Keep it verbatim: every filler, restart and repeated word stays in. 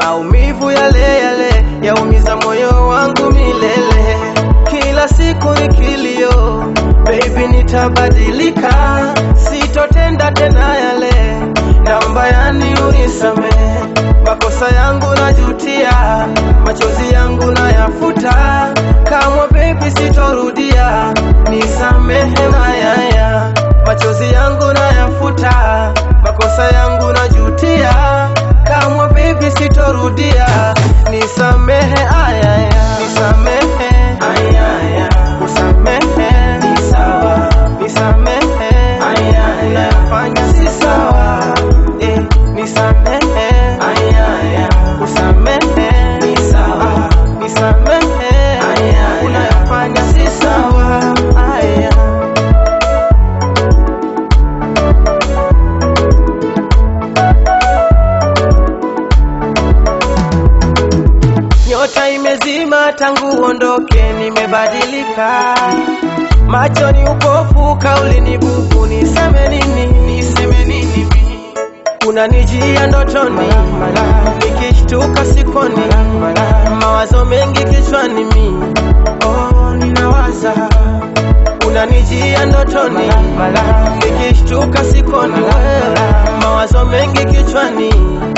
maumivu yale yale yaumiza moyo wangu milele. Kila siku ni kilio, baby nitabadilika, sitotenda tena yale, naomba yani unisamehe. Makosa yangu najutia, machozi yangu nayafuta, kamwe baby sitorudia, nisamehe mayaya. Machozi yangu nayafuta, makosa yangu najutia, kamwe baby sitorudia, nisamehe ayaya. Nisamehe ayaya, usamehe ni sawa, nisamehe ayaya, fanya si sawa, eh, nisamehe ayaya, usamehe ni sawa, nisamehe ayaya, unayafanya si sawa ayaya. Nyota imezima tangu uondoke, nimebadilika, macho ni upofu, kauli ni bubu, niseme nini, niseme nini mi? Unanijia ndotoni, nikishtuka sikoni, mawazo mengi kichwani mi, oh ninawaza. Unanijia ndotoni, nikishtuka sikoni, mawazo mengi kichwani.